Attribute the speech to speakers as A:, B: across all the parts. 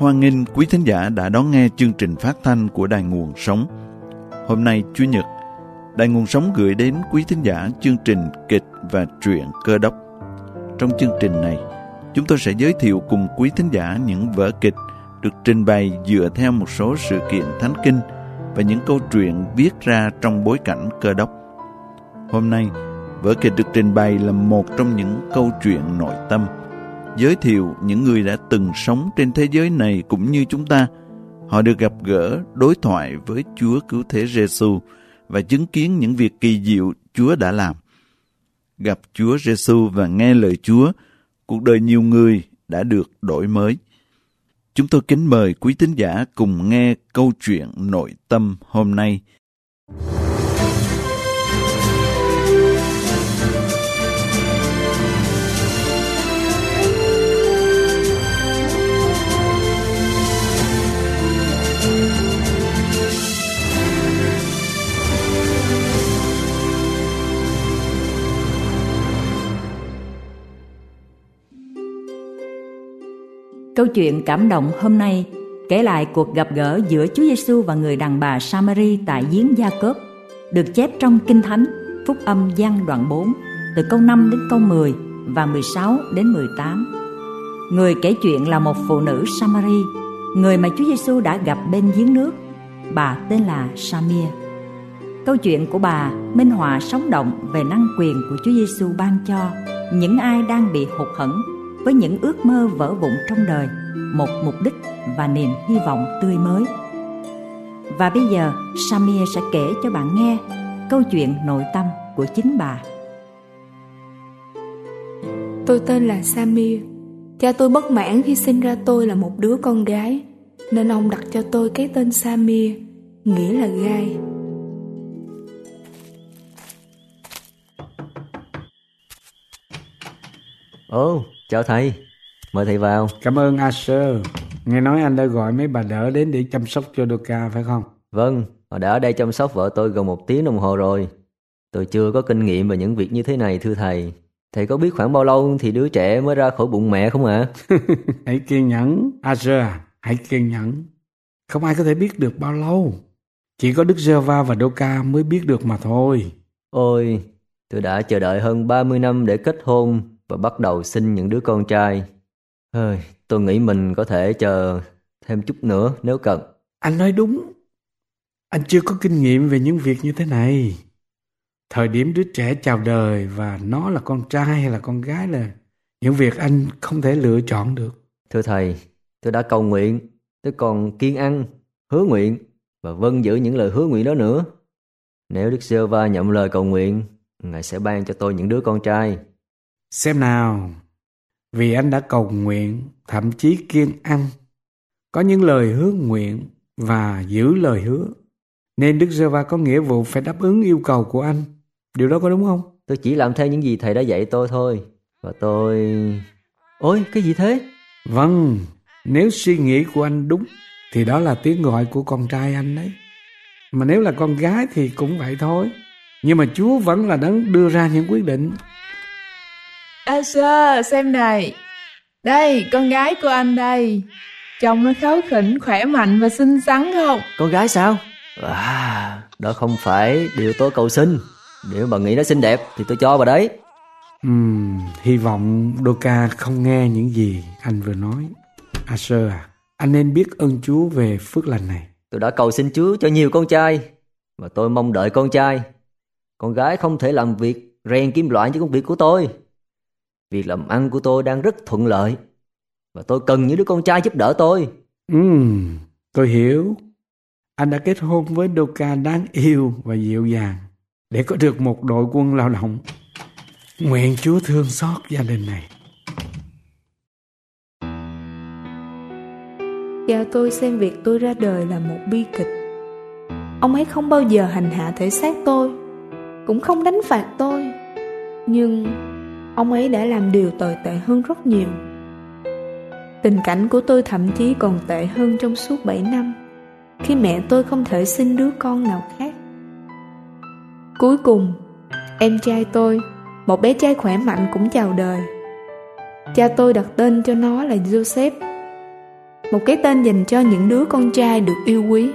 A: Hoan nghênh quý thính giả đã đón nghe chương trình phát thanh của Đài Nguồn Sống. Hôm nay Chủ nhật, Đài Nguồn Sống gửi đến quý thính giả chương trình kịch và truyện Cơ Đốc. Trong chương trình này, chúng tôi sẽ giới thiệu cùng quý thính giả những vở kịch được trình bày dựa theo một số sự kiện thánh kinh và những câu chuyện viết ra trong bối cảnh Cơ Đốc. Hôm nay, vở kịch được trình bày là một trong những câu chuyện nội tâm, giới thiệu những người đã từng sống trên thế giới này cũng như chúng ta. Họ được gặp gỡ, đối thoại với Chúa Cứu Thế Giêsu và chứng kiến những việc kỳ diệu Chúa đã làm. Gặp Chúa Giêsu và nghe lời Chúa, cuộc đời nhiều người đã được đổi mới. Chúng tôi kính mời quý tín giả cùng nghe câu chuyện nội tâm hôm nay.
B: Câu chuyện cảm động hôm nay kể lại cuộc gặp gỡ giữa Chúa Giêsu và người đàn bà Sa-ma-ri tại giếng Gia-cốp, được chép trong Kinh Thánh Phúc Âm Giăng đoạn 4, từ câu 5 đến câu 10 và 16 đến 18. Người kể chuyện là một phụ nữ Sa-ma-ri, người mà Chúa Giêsu đã gặp bên giếng nước. Bà tên là Sa-mia. Câu chuyện của bà minh họa sống động về năng quyền của Chúa Giêsu ban cho những ai đang bị hụt hẫng với những ước mơ vỡ vụn trong đời, một mục đích và niềm hy vọng tươi mới. Và bây giờ, Sa-mia sẽ kể cho bạn nghe câu chuyện nội tâm của chính bà.
C: Tôi tên là Sa-mia. Cha tôi bất mãn khi sinh ra tôi là một đứa con gái, nên ông đặt cho tôi cái tên Sa-mia, nghĩa là gai.
D: Ồ, chào thầy, mời thầy vào.
E: Cảm ơn Asher. Nghe nói anh đã gọi mấy bà đỡ đến để chăm sóc cho Doka phải không?
D: Vâng, họ đã ở đây chăm sóc vợ tôi gần 1 tiếng đồng hồ rồi. Tôi chưa có kinh nghiệm về những việc như thế này thưa thầy. Thầy có biết khoảng bao lâu thì đứa trẻ mới ra khỏi bụng mẹ không ạ?
E: Hãy kiên nhẫn, Asher, hãy kiên nhẫn. Không ai có thể biết được bao lâu. Chỉ có Đức Giê-hô-va và Doka mới biết được mà thôi.
D: Ôi, tôi đã chờ đợi hơn 30 năm để kết hôn và bắt đầu sinh những đứa con trai. Tôi nghĩ mình có thể chờ thêm chút nữa nếu cần.
E: Anh nói đúng. Anh chưa có kinh nghiệm về những việc như thế này. Thời điểm đứa trẻ chào đời và nó là con trai hay là con gái là những việc anh không thể lựa chọn được.
D: Thưa thầy, tôi đã cầu nguyện, tôi còn kiêng ăn, hứa nguyện và vâng giữ những lời hứa nguyện đó nữa. Nếu Đức Giê-hô-va nhận lời cầu nguyện, Ngài sẽ ban cho tôi những đứa con trai.
E: Xem nào, vì anh đã cầu nguyện, thậm chí kiêng ăn, có những lời hứa nguyện và giữ lời hứa, nên Đức Giê-hô-va có nghĩa vụ phải đáp ứng yêu cầu của anh. Điều đó có đúng không?
D: Tôi chỉ làm theo những gì thầy đã dạy tôi thôi. Và tôi... Ôi, cái gì thế?
E: Vâng, nếu suy nghĩ của anh đúng thì đó là tiếng gọi của con trai anh đấy. Mà nếu là con gái thì cũng vậy thôi. Nhưng mà Chúa vẫn là đấng đưa ra những quyết định.
F: Asher, xem này. Đây, con gái của anh đây. Trông nó kháu khỉnh, khỏe mạnh và xinh xắn không?
D: Con gái sao? Đó không phải điều tôi cầu xin. Nếu bà nghĩ nó xinh đẹp thì tôi cho bà đấy.
E: Hy vọng Doka không nghe những gì anh vừa nói. Asher à, anh nên biết ơn Chúa về phước lành này.
D: Tôi đã cầu xin Chúa cho nhiều con trai và tôi mong đợi con trai. Con gái không thể làm việc rèn kim loại như công việc của tôi. Việc làm ăn của tôi đang rất thuận lợi và tôi cần những đứa con trai giúp đỡ tôi.
E: Tôi hiểu. Anh đã kết hôn với Doka đáng yêu và dịu dàng để có được một đội quân lao động. Nguyện Chúa thương xót gia đình này.
C: Cha tôi xem việc tôi ra đời là một bi kịch. Ông ấy không bao giờ hành hạ thể xác tôi, cũng không đánh phạt tôi. Nhưng ông ấy đã làm điều tồi tệ hơn rất nhiều. Tình cảnh của tôi thậm chí còn tệ hơn trong suốt 7 năm, khi mẹ tôi không thể sinh đứa con nào khác. Cuối cùng, em trai tôi, một bé trai khỏe mạnh cũng chào đời. Cha tôi đặt tên cho nó là Joseph. một cái tên dành cho những đứa con trai được yêu quý.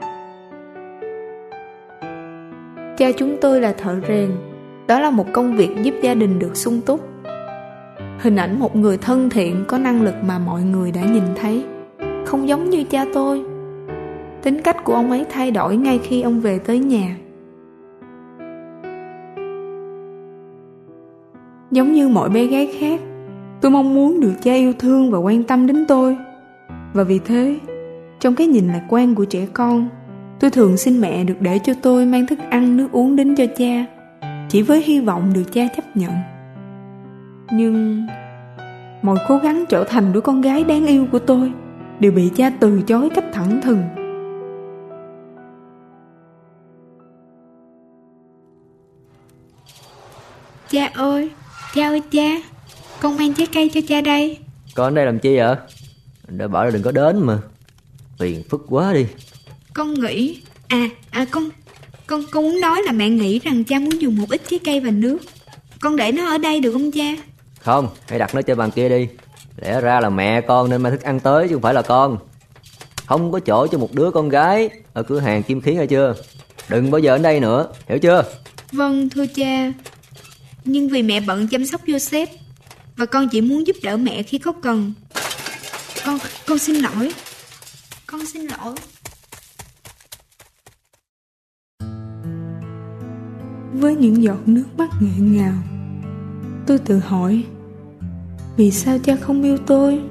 C: Cha chúng tôi là thợ rèn. Đó là một công việc giúp gia đình được sung túc. Hình ảnh một người thân thiện, có năng lực mà mọi người đã nhìn thấy. Không giống như cha tôi. Tính cách của ông ấy thay đổi ngay khi ông về tới nhà. Giống như mọi bé gái khác, tôi mong muốn được cha yêu thương và quan tâm đến tôi. Và vì thế, trong cái nhìn lạc quan của trẻ con, tôi thường xin mẹ được để cho tôi mang thức ăn nước uống đến cho cha, chỉ với hy vọng được cha chấp nhận. Nhưng mọi cố gắng trở thành đứa con gái đáng yêu của tôi đều bị cha từ chối cách thẳng thừng. Cha ơi, cha, con mang trái cây cho cha đây.
D: Con ở đây làm chi vậy? Anh đã bảo là đừng có đến mà. Phiền phức quá đi.
C: Con nghĩ con muốn nói là mẹ nghĩ rằng cha muốn dùng một ít trái cây và nước. Con để nó ở đây được không cha?
D: Không, hãy đặt nó trên bàn kia đi. Lẽ ra là mẹ con nên mang thức ăn tới chứ không phải là con. Không có chỗ cho một đứa con gái ở cửa hàng kim khí, nghe chưa? Đừng bao giờ đến đây nữa, hiểu chưa?
C: Vâng, thưa cha. Nhưng vì mẹ bận chăm sóc Joseph, và con chỉ muốn giúp đỡ mẹ khi có cần. Con xin lỗi. Con xin lỗi. Với những giọt nước mắt nghẹn ngào, tôi tự hỏi, vì sao cha không yêu tôi?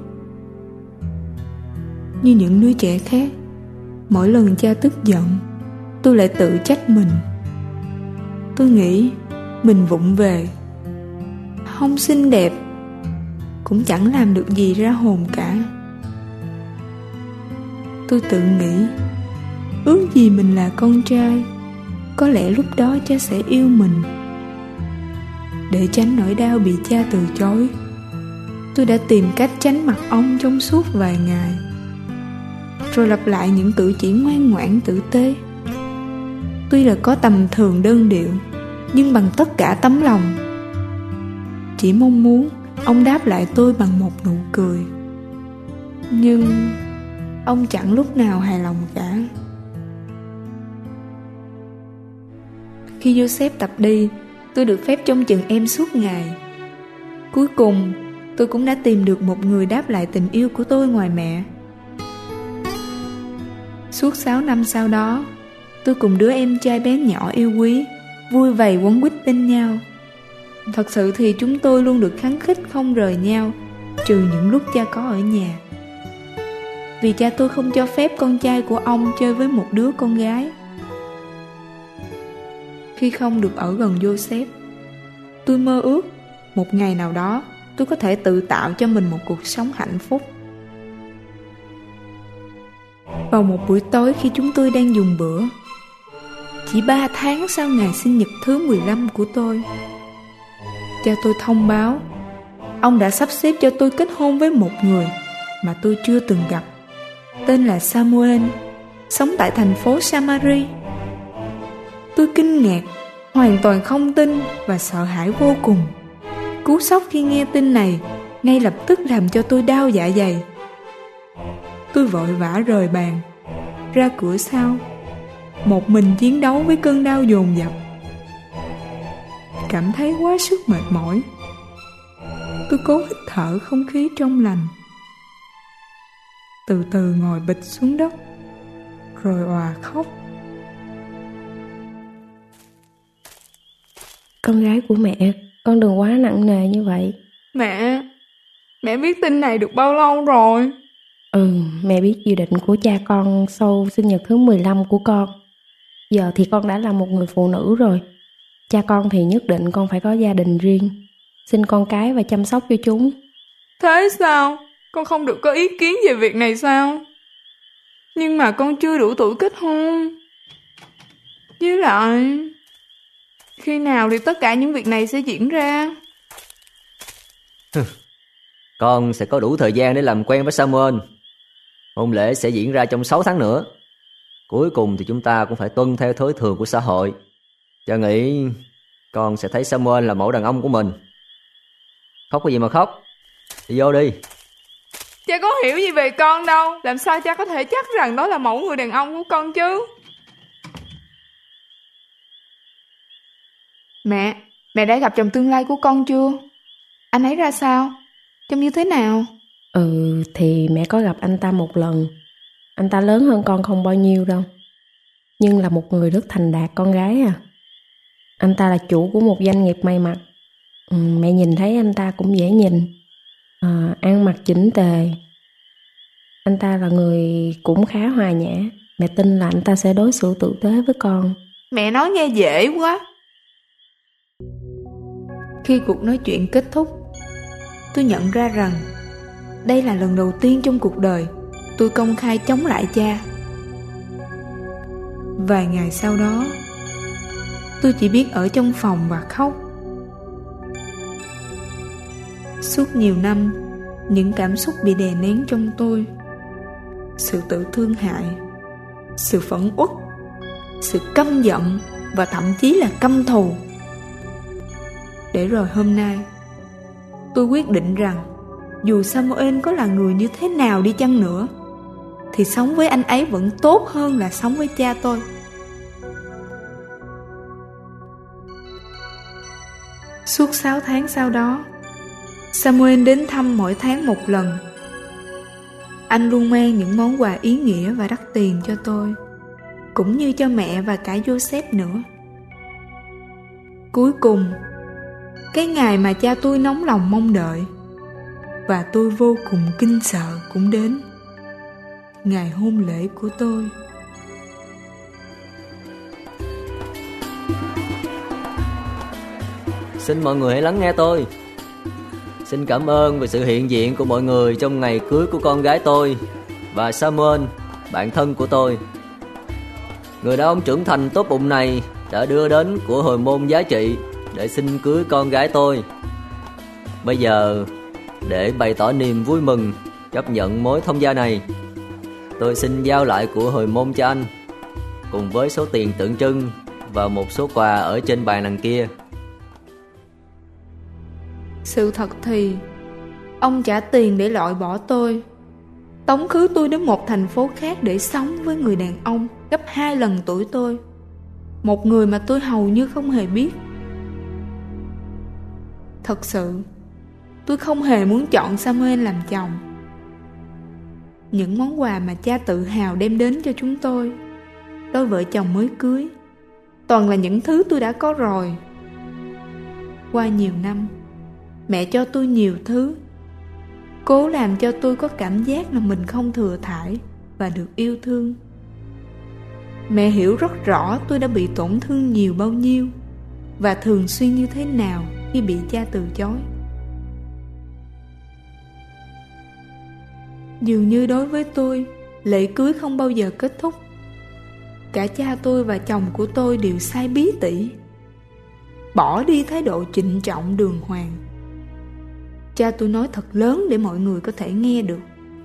C: Như những đứa trẻ khác, mỗi lần cha tức giận, tôi lại tự trách mình. Tôi nghĩ mình vụng về, không xinh đẹp, cũng chẳng làm được gì ra hồn cả. Tôi tự nghĩ, ước gì mình là con trai, có lẽ lúc đó cha sẽ yêu mình. Để tránh nỗi đau bị cha từ chối, tôi đã tìm cách tránh mặt ông trong suốt vài ngày, rồi lặp lại những cử chỉ ngoan ngoãn tử tế. Tuy là có tầm thường đơn điệu, nhưng bằng tất cả tấm lòng. Chỉ mong muốn ông đáp lại tôi bằng một nụ cười. Nhưng ông chẳng lúc nào hài lòng cả. Khi Joseph tập đi, tôi được phép trông chừng em suốt ngày. Cuối cùng, tôi cũng đã tìm được một người đáp lại tình yêu của tôi ngoài mẹ. Suốt 6 năm sau đó, tôi cùng đứa em trai bé nhỏ yêu quý vui vầy quấn quýt bên nhau. Thật sự thì chúng tôi luôn được khăng khít không rời nhau, trừ những lúc cha có ở nhà. Vì cha tôi không cho phép con trai của ông chơi với một đứa con gái. Khi không được ở gần Joseph, tôi mơ ước một ngày nào đó tôi có thể tự tạo cho mình một cuộc sống hạnh phúc. Vào một buổi tối khi chúng tôi đang dùng bữa, chỉ 3 tháng sau ngày sinh nhật thứ 15 của tôi, cha tôi thông báo ông đã sắp xếp cho tôi kết hôn với một người mà tôi chưa từng gặp, tên là Samuel, sống tại thành phố Samari. Tôi kinh ngạc, hoàn toàn không tin và sợ hãi vô cùng. Cú sốc khi nghe tin này ngay lập tức làm cho tôi đau dạ dày. Tôi vội vã rời bàn, ra cửa sau, một mình chiến đấu với cơn đau dồn dập. Cảm thấy quá sức mệt mỏi, tôi cố hít thở không khí trong lành, từ từ ngồi bịch xuống đất, rồi òa khóc.
G: Con gái của mẹ, con đừng quá nặng nề như vậy.
C: Mẹ biết tin này được bao lâu rồi?
G: Mẹ biết dự định của cha con sau sinh nhật thứ 15 của con. Giờ thì con đã là một người phụ nữ rồi. Cha con thì nhất định con phải có gia đình riêng, sinh con cái và chăm sóc cho chúng.
C: Thế sao? Con không được có ý kiến về việc này sao? Nhưng mà con chưa đủ tuổi kết hôn. Với lại, khi nào thì tất cả những việc này sẽ diễn ra?
D: Con sẽ có đủ thời gian để làm quen với Samuel. Hôn lễ sẽ diễn ra trong 6 tháng nữa. Cuối cùng thì chúng ta cũng phải tuân theo thói thường của xã hội. Cha nghĩ con sẽ thấy Samuel là mẫu đàn ông của mình. Khóc cái gì mà khóc? Đi vô đi.
F: Cha có hiểu gì về con đâu. Làm sao cha có thể chắc rằng đó là mẫu người đàn ông của con chứ? Mẹ đã gặp chồng tương lai của con chưa? Anh ấy ra sao? Trông như thế nào?
G: Thì mẹ có gặp anh ta một lần. Anh ta lớn hơn con không bao nhiêu đâu, nhưng là một người rất thành đạt con gái à. Anh ta là chủ của một doanh nghiệp may mặc. Mẹ nhìn thấy anh ta cũng dễ nhìn, ăn mặc chỉnh tề. Anh ta là người cũng khá hòa nhã. Mẹ tin là anh ta sẽ đối xử tử tế với con.
F: Mẹ nói nghe dễ quá.
C: Khi cuộc nói chuyện kết thúc, tôi nhận ra rằng đây là lần đầu tiên trong cuộc đời tôi công khai chống lại cha. Vài ngày sau đó, tôi chỉ biết ở trong phòng và khóc. Suốt nhiều năm, những cảm xúc bị đè nén trong tôi: sự tự thương hại, sự phẫn uất, sự căm giận và thậm chí là căm thù. Để rồi hôm nay, tôi quyết định rằng dù Samuel có là người như thế nào đi chăng nữa, thì sống với anh ấy vẫn tốt hơn là sống với cha tôi. Suốt 6 tháng sau đó, Samuel đến thăm mỗi tháng một lần. Anh luôn mang những món quà ý nghĩa và đắt tiền cho tôi, cũng như cho mẹ và cả Joseph nữa. Cuối cùng, cái ngày mà cha tôi nóng lòng mong đợi và tôi vô cùng kinh sợ cũng đến. Ngày hôn lễ của tôi.
D: Xin mọi người hãy lắng nghe tôi. Xin cảm ơn về sự hiện diện của mọi người trong ngày cưới của con gái tôi và Samuel, bạn thân của tôi. Người đàn ông trưởng thành tốt bụng này đã đưa đến của hồi môn giá trị để xin cưới con gái tôi. Bây giờ, để bày tỏ niềm vui mừng chấp nhận mối thông gia này, tôi xin giao lại của hồi môn cho anh, cùng với số tiền tượng trưng và một số quà ở trên bàn đằng kia.
C: Sự thật thì ông trả tiền để loại bỏ tôi, tống khứ tôi đến một thành phố khác để sống với người đàn ông gấp 2 lần tuổi tôi, một người mà tôi hầu như không hề biết. Thật sự, tôi không hề muốn chọn Samuel làm chồng. Những món quà mà cha tự hào đem đến cho chúng tôi, đôi vợ chồng mới cưới, toàn là những thứ tôi đã có rồi. Qua nhiều năm, mẹ cho tôi nhiều thứ, cố làm cho tôi có cảm giác là mình không thừa thãi và được yêu thương. Mẹ hiểu rất rõ tôi đã bị tổn thương nhiều bao nhiêu và thường xuyên như thế nào khi bị cha từ chối. Dường như đối với tôi, lễ cưới không bao giờ kết thúc. Cả cha tôi và chồng của tôi đều sai bí tỉ, bỏ đi thái độ trịnh trọng đường hoàng. Cha tôi nói thật lớn để mọi người có thể nghe được.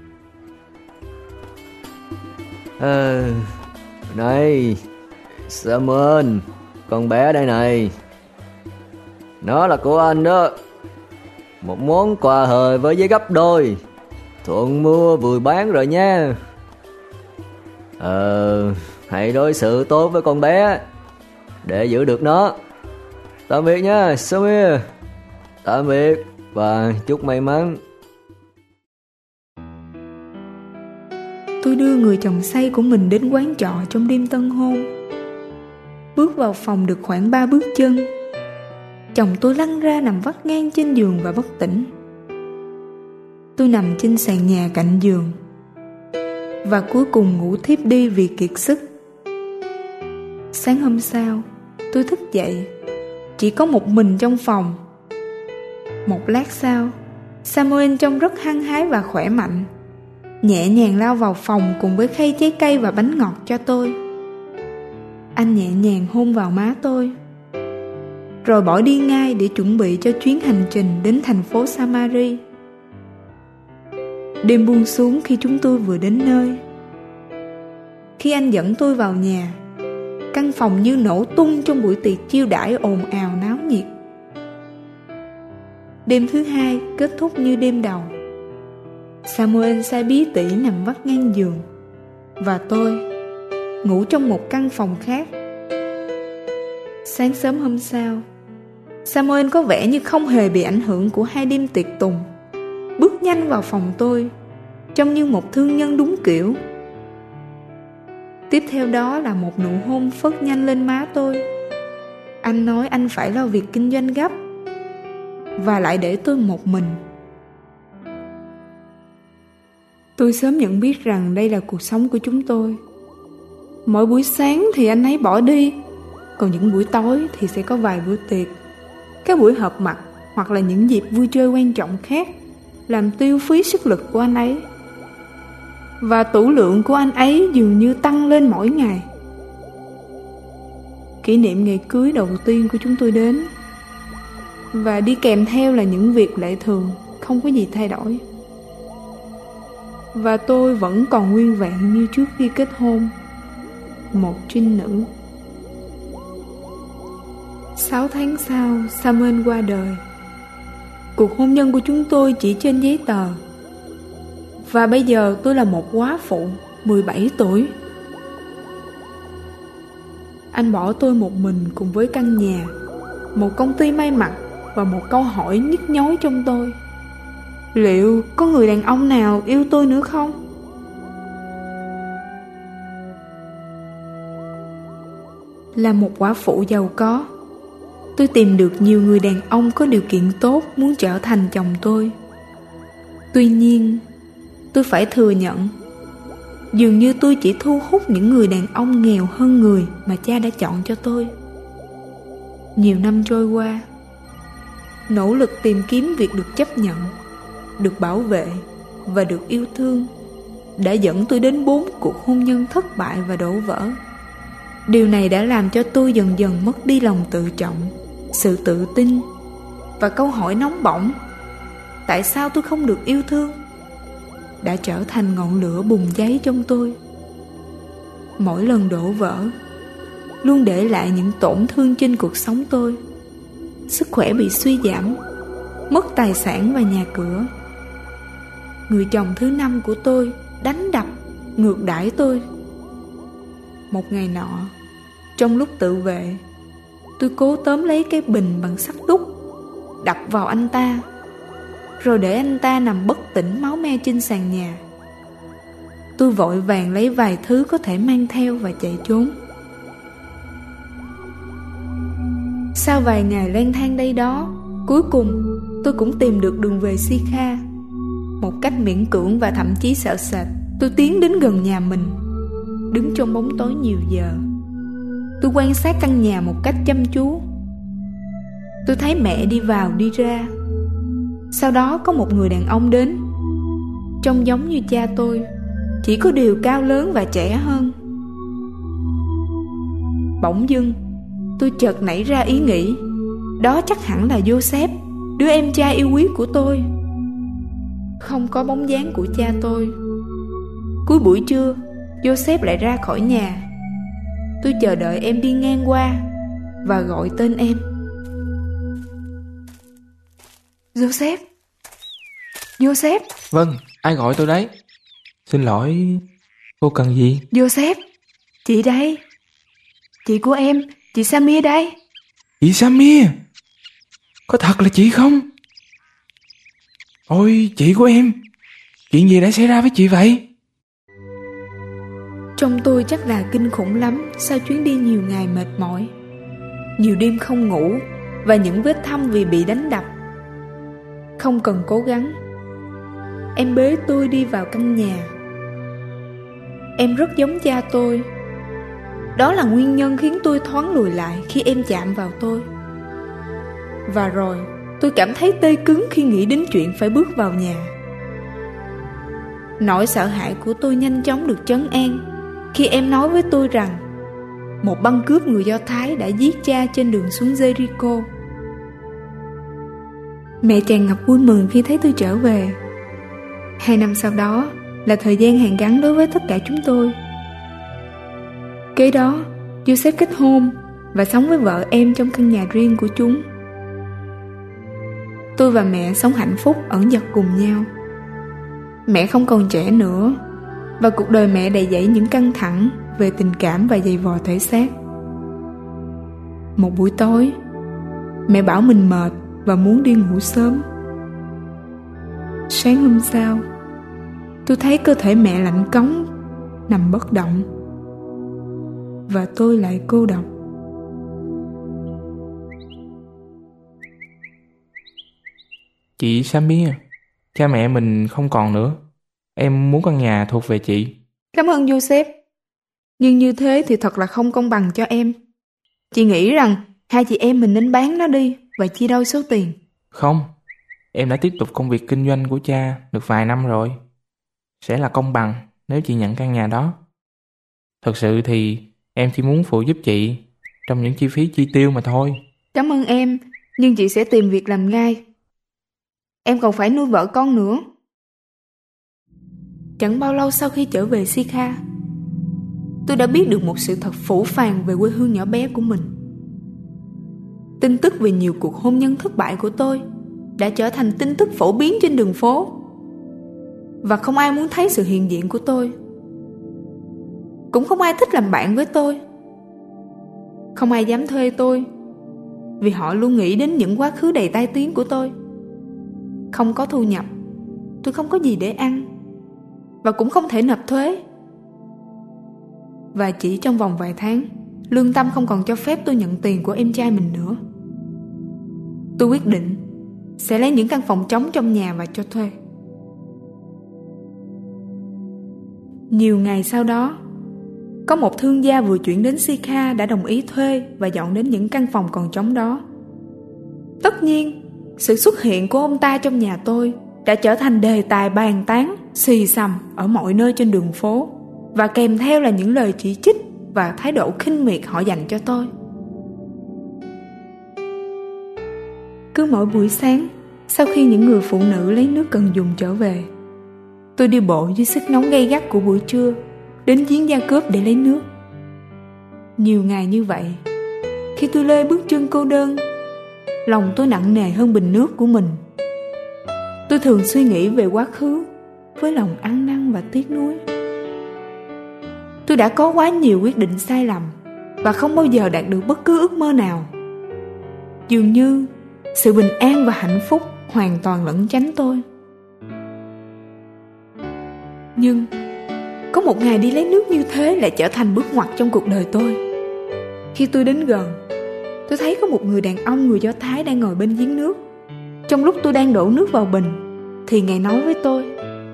D: Này, Samuel, con bé đây này. Nó là của anh đó. Một món quà hời với giá gấp đôi. Thuận mua vừa bán rồi nha. Hãy đối xử tốt với con bé để giữ được nó. Tạm biệt nha, Samuel. Tạm biệt và chúc may mắn.
C: Tôi đưa người chồng say của mình đến quán trọ trong đêm tân hôn. Bước vào phòng được khoảng 3 bước chân, chồng tôi lăn ra nằm vắt ngang trên giường và bất tỉnh. Tôi nằm trên sàn nhà cạnh giường và cuối cùng ngủ thiếp đi vì kiệt sức. Sáng hôm sau, tôi thức dậy, chỉ có một mình trong phòng. Một lát sau, Samuel trông rất hăng hái và khỏe mạnh, nhẹ nhàng lao vào phòng cùng với khay trái cây và bánh ngọt cho tôi. Anh nhẹ nhàng hôn vào má tôi, rồi bỏ đi ngay để chuẩn bị cho chuyến hành trình đến thành phố Samari. Đêm buông xuống khi chúng tôi vừa đến nơi. Khi anh dẫn tôi vào nhà, căn phòng như nổ tung trong buổi tiệc chiêu đãi ồn ào náo nhiệt. Đêm thứ hai kết thúc như đêm đầu. Samuel sai bí tỉ nằm vắt ngang giường, và tôi ngủ trong một căn phòng khác. Sáng sớm hôm sau, Samuel có vẻ như không hề bị ảnh hưởng của 2 đêm tiệc tùng. Bước nhanh vào phòng tôi, trông như một thương nhân đúng kiểu. Tiếp theo đó là một nụ hôn phớt nhanh lên má tôi. Anh nói anh phải lo việc kinh doanh gấp, và lại để tôi một mình. Tôi sớm nhận biết rằng đây là cuộc sống của chúng tôi. Mỗi buổi sáng thì anh ấy bỏ đi, còn những buổi tối thì sẽ có vài bữa tiệc, các buổi họp mặt hoặc là những dịp vui chơi quan trọng khác làm tiêu phí sức lực của anh ấy. Và tủ lượng của anh ấy dường như tăng lên mỗi ngày. Kỷ niệm ngày cưới đầu tiên của chúng tôi đến, và đi kèm theo là những việc lệ thường, không có gì thay đổi. Và tôi vẫn còn nguyên vẹn như trước khi kết hôn, một trinh nữ. 6 tháng sau, Samuel qua đời. Cuộc hôn nhân của chúng tôi chỉ trên giấy tờ. Và bây giờ tôi là một góa phụ 17 tuổi. Anh bỏ tôi một mình cùng với căn nhà, một công ty may mặc và một câu hỏi nhức nhối trong tôi: liệu có người đàn ông nào yêu tôi nữa không? Là một góa phụ giàu có, tôi tìm được nhiều người đàn ông có điều kiện tốt muốn trở thành chồng tôi. Tuy nhiên, tôi phải thừa nhận, dường như tôi chỉ thu hút những người đàn ông nghèo hơn người mà cha đã chọn cho tôi. Nhiều năm trôi qua, nỗ lực tìm kiếm việc được chấp nhận, được bảo vệ và được yêu thương đã dẫn tôi đến 4 cuộc hôn nhân thất bại và đổ vỡ. Điều này đã làm cho tôi dần dần mất đi lòng tự trọng, sự tự tin và câu hỏi nóng bỏng: tại sao tôi không được yêu thương? Đã trở thành ngọn lửa bùng cháy trong tôi. Mỗi lần đổ vỡ luôn để lại những tổn thương trên cuộc sống tôi. Sức khỏe bị suy giảm, mất tài sản và nhà cửa. Người chồng thứ 5 của tôi đánh đập, ngược đãi tôi. Một ngày nọ, trong lúc tự vệ, tôi cố tóm lấy cái bình bằng sắt đúc, đập vào anh ta, rồi để anh ta nằm bất tỉnh máu me trên sàn nhà. Tôi vội vàng lấy vài thứ có thể mang theo và chạy trốn. Sau vài ngày lang thang đây đó, cuối cùng tôi cũng tìm được đường về Sikha. Một cách miễn cưỡng và thậm chí sợ sệt, tôi tiến đến gần nhà mình. Đứng trong bóng tối nhiều giờ, tôi quan sát căn nhà một cách chăm chú. Tôi thấy mẹ đi vào đi ra. Sau đó có một người đàn ông đến, trông giống như cha tôi, chỉ có điều cao lớn và trẻ hơn. Bỗng dưng, tôi chợt nảy ra ý nghĩ, đó chắc hẳn là Joseph, đứa em trai yêu quý của tôi. Không có bóng dáng của cha tôi. Cuối buổi trưa, Joseph lại ra khỏi nhà. Tôi chờ đợi em đi ngang qua và gọi tên em. Joseph! Joseph!
H: Vâng, ai gọi tôi đấy? Xin lỗi, cô cần gì?
C: Joseph! Chị đây! Chị của em, chị Samir đây!
H: Chị Samir? Có thật là chị không? Ôi, chị của em! Chuyện gì đã xảy ra với chị vậy?
C: Trong tôi chắc là kinh khủng lắm sau chuyến đi nhiều ngày mệt mỏi, nhiều đêm không ngủ và những vết thâm vì bị đánh đập. Không cần cố gắng, em bế tôi đi vào căn nhà. Em rất giống cha tôi. Đó là nguyên nhân khiến tôi thoáng lùi lại khi em chạm vào tôi. Và rồi tôi cảm thấy tê cứng khi nghĩ đến chuyện phải bước vào nhà. Nỗi sợ hãi của tôi nhanh chóng được trấn an khi em nói với tôi rằng một băng cướp người Do Thái đã giết cha trên đường xuống Jericho. Mẹ tràn ngập vui mừng khi thấy tôi trở về. 2 năm sau đó là thời gian hàn gắn đối với tất cả chúng tôi. Kế đó, Joseph kết hôn và sống với vợ em trong căn nhà riêng của chúng. Tôi và mẹ sống hạnh phúc ẩn dật cùng nhau. Mẹ không còn trẻ nữa, và cuộc đời mẹ đầy dẫy những căng thẳng về tình cảm và dày vò thể xác. Một buổi tối, mẹ bảo mình mệt và muốn đi ngủ sớm. Sáng hôm sau, tôi thấy cơ thể mẹ lạnh cống, nằm bất động, và tôi lại cô độc.
H: Chị Sammy à, cha mẹ mình không còn nữa. Em muốn căn nhà thuộc về chị.
C: Cảm ơn Joseph. Nhưng như thế thì thật là không công bằng cho em. Chị nghĩ rằng hai chị em mình nên bán nó đi và chia đôi số tiền.
H: Không, em đã tiếp tục công việc kinh doanh của cha được vài năm rồi. Sẽ là công bằng nếu chị nhận căn nhà đó. Thật sự thì em chỉ muốn phụ giúp chị trong những chi phí chi tiêu mà thôi.
C: Cảm ơn em, nhưng chị sẽ tìm việc làm ngay. Em còn phải nuôi vợ con nữa. Chẳng bao lâu sau khi trở về Sikha, tôi đã biết được một sự thật phũ phàng về quê hương nhỏ bé của mình. Tin tức về nhiều cuộc hôn nhân thất bại của tôi đã trở thành tin tức phổ biến trên đường phố, và không ai muốn thấy sự hiện diện của tôi. Cũng không ai thích làm bạn với tôi. Không ai dám thuê tôi, vì họ luôn nghĩ đến những quá khứ đầy tai tiếng của tôi. Không có thu nhập, tôi không có gì để ăn, và cũng không thể nộp thuế. Và chỉ trong vòng vài tháng, lương tâm không còn cho phép tôi nhận tiền của em trai mình nữa. Tôi quyết định sẽ lấy những căn phòng trống trong nhà và cho thuê. Nhiều ngày sau đó, có một thương gia vừa chuyển đến Sikha đã đồng ý thuê và dọn đến những căn phòng còn trống đó. Tất nhiên, sự xuất hiện của ông ta trong nhà tôi đã trở thành đề tài bàn tán xì xầm ở mọi nơi trên đường phố, và kèm theo là những lời chỉ trích và thái độ khinh miệt họ dành cho tôi. Cứ mỗi buổi sáng, sau khi những người phụ nữ lấy nước cần dùng trở về, tôi đi bộ dưới sức nóng gay gắt của buổi trưa đến giếng Gia Cốp để lấy nước. Nhiều ngày như vậy, khi tôi lê bước chân cô đơn, lòng tôi nặng nề hơn bình nước của mình. Tôi thường suy nghĩ về quá khứ với lòng ăn năn và tiếc nuối. Tôi đã có quá nhiều quyết định sai lầm và không bao giờ đạt được bất cứ ước mơ nào. Dường như sự bình an và hạnh phúc hoàn toàn lẩn tránh tôi. Nhưng có một ngày đi lấy nước như thế lại trở thành bước ngoặt trong cuộc đời tôi. Khi tôi đến gần, tôi thấy có một người đàn ông người Do Thái đang ngồi bên giếng nước. Trong lúc tôi đang đổ nước vào bình, thì Ngài nói với tôi: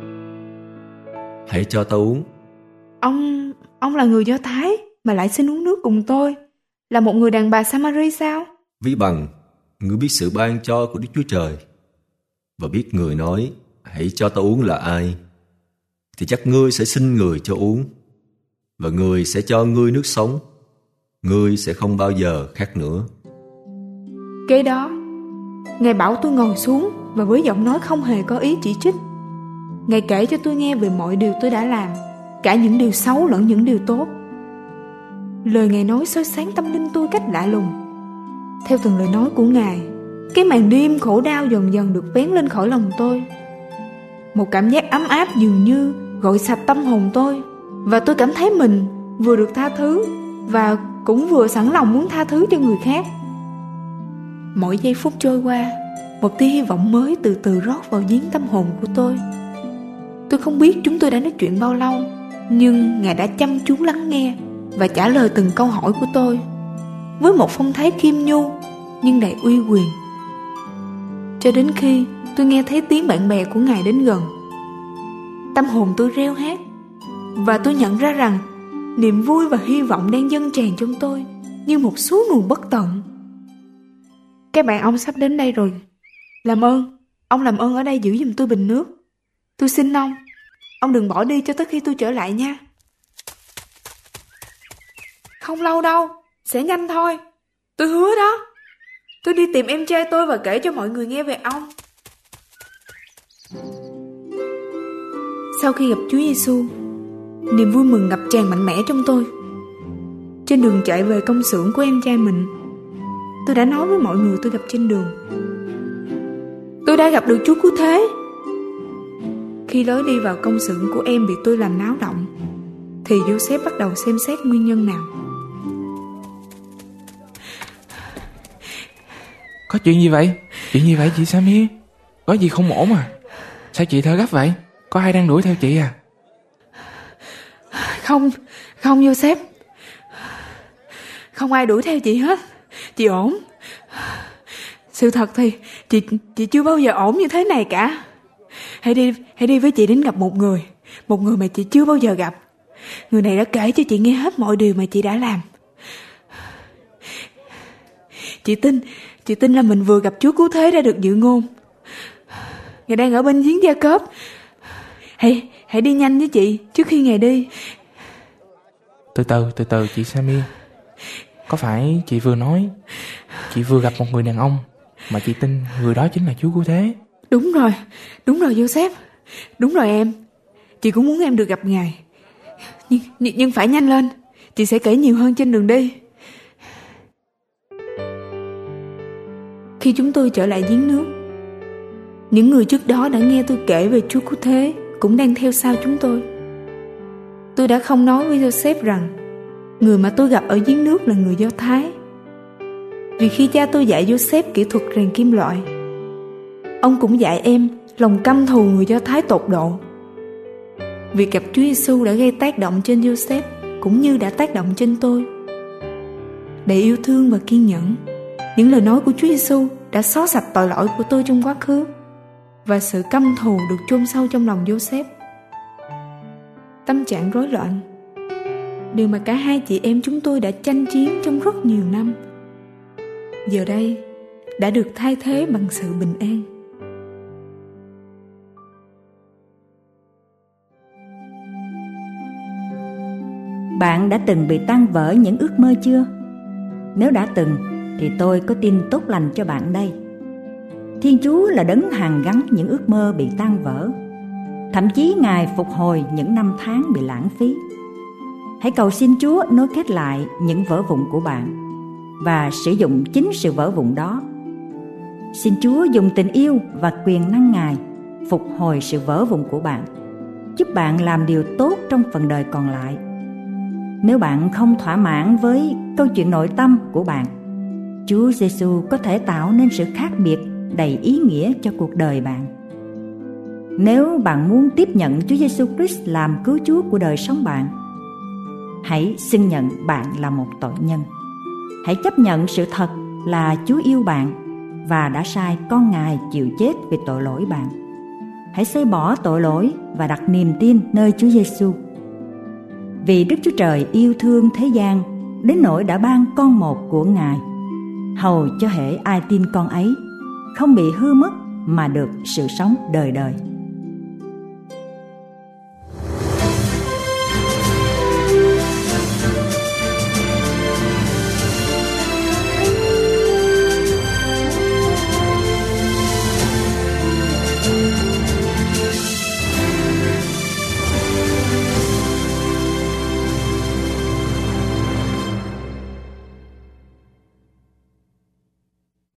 I: "Hãy cho tao uống."
C: Ông là người Do Thái mà lại xin uống nước cùng tôi, là một người đàn bà Samari sao?
I: Ví bằng ngươi biết sự ban cho của Đức Chúa Trời, và biết người nói "hãy cho tao uống" là ai, thì chắc ngươi sẽ xin người cho uống, và người sẽ cho ngươi nước sống. Ngươi sẽ không bao giờ khát nữa.
C: Kế đó, Ngài bảo tôi ngồi xuống, và với giọng nói không hề có ý chỉ trích, Ngài kể cho tôi nghe về mọi điều tôi đã làm, cả những điều xấu lẫn những điều tốt. Lời Ngài nói soi sáng tâm linh tôi cách lạ lùng. Theo từng lời nói của Ngài, cái màn đêm khổ đau dần dần được vén lên khỏi lòng tôi. Một cảm giác ấm áp dường như gội sạch tâm hồn tôi, và tôi cảm thấy mình vừa được tha thứ và cũng vừa sẵn lòng muốn tha thứ cho người khác. Mỗi giây phút trôi qua, một tia hy vọng mới từ từ rót vào giếng tâm hồn của tôi. Tôi không biết chúng tôi đã nói chuyện bao lâu, nhưng Ngài đã chăm chú lắng nghe và trả lời từng câu hỏi của tôi với một phong thái khiêm nhu nhưng đầy uy quyền. Cho đến khi tôi nghe thấy tiếng bạn bè của Ngài đến gần, tâm hồn tôi reo hét, và tôi nhận ra rằng niềm vui và hy vọng đang dâng tràn trong tôi như một suối nguồn bất tận. Các bạn ông sắp đến đây rồi. Làm ơn, ông làm ơn ở đây giữ giùm tôi bình nước. Tôi xin ông đừng bỏ đi cho tới khi tôi trở lại nha. Không lâu đâu, sẽ nhanh thôi. Tôi hứa đó. Tôi đi tìm em trai tôi và kể cho mọi người nghe về ông. Sau khi gặp Chúa Giêsu, niềm vui mừng ngập tràn mạnh mẽ trong tôi. Trên đường chạy về công xưởng của em trai mình, tôi đã nói với mọi người tôi gặp trên đường: tôi đã gặp được Chúa Cứu Thế. Khi lối đi vào công xưởng của em bị tôi làm náo động, thì Joseph bắt đầu xem xét nguyên nhân nào.
H: Có chuyện gì vậy? Chuyện gì vậy chị Sammy? Có gì không ổn à? Sao chị thở gấp vậy? Có ai đang đuổi theo chị à?
C: Không Joseph, không ai đuổi theo chị hết. Chị ổn. Sự thật thì chị chưa bao giờ ổn như thế này cả. Hãy đi với chị đến gặp một người mà chị chưa bao giờ gặp. Người này đã kể cho chị nghe hết mọi điều mà chị đã làm. Chị tin là mình vừa gặp Chúa Cứu Thế đã được dự ngôn. Ngài đang ở bên giếng Gia-cốp. Hãy đi nhanh với chị trước khi Ngài đi.
H: Từ từ chị Sammy. Có phải chị vừa nói chị vừa gặp một người đàn ông mà chị tin người đó chính là Chúa Cứu Thế?
C: Đúng rồi Joseph. Đúng rồi em. Chị cũng muốn em được gặp Ngài. Nhưng phải nhanh lên. Chị sẽ kể nhiều hơn trên đường đi. Khi chúng tôi trở lại giếng nước, những người trước đó đã nghe tôi kể về Chúa Cứu Thế cũng đang theo sau chúng tôi. Tôi đã không nói với Joseph rằng người mà tôi gặp ở giếng nước là người Do Thái. Vì khi cha tôi dạy Joseph kỹ thuật rèn kim loại, ông cũng dạy em lòng căm thù người Do Thái tột độ. Việc gặp Chúa Giêsu đã gây tác động trên Joseph cũng như đã tác động trên tôi. Đầy yêu thương và kiên nhẫn, những lời nói của Chúa Giêsu đã xóa sạch tội lỗi của tôi trong quá khứ, và sự căm thù được chôn sâu trong lòng Joseph. Tâm trạng rối loạn, điều mà cả hai chị em chúng tôi đã tranh chiến trong rất nhiều năm, giờ đây đã được thay thế bằng sự bình an.
B: Bạn đã từng bị tan vỡ những ước mơ chưa? Nếu đã từng thì tôi có tin tốt lành cho bạn đây. Thiên Chúa là đấng hàn gắn những ước mơ bị tan vỡ. Thậm chí Ngài phục hồi những năm tháng bị lãng phí. Hãy cầu xin Chúa nối kết lại những vỡ vụn của bạn và sử dụng chính sự vỡ vụn đó. Xin Chúa dùng tình yêu và quyền năng Ngài phục hồi sự vỡ vụn của bạn, giúp bạn làm điều tốt trong phần đời còn lại. Nếu bạn không thỏa mãn với câu chuyện nội tâm của bạn, Chúa Giêsu có thể tạo nên sự khác biệt đầy ý nghĩa cho cuộc đời bạn. Nếu bạn muốn tiếp nhận Chúa Giêsu Christ làm cứu Chúa của đời sống bạn, hãy xưng nhận bạn là một tội nhân. Hãy chấp nhận sự thật là Chúa yêu bạn và đã sai con Ngài chịu chết vì tội lỗi bạn. Hãy xơi bỏ tội lỗi và đặt niềm tin nơi Chúa Giêsu. Vì Đức Chúa Trời yêu thương thế gian đến nỗi đã ban con một của Ngài, hầu cho hễ ai tin con ấy không bị hư mất mà được sự sống đời đời.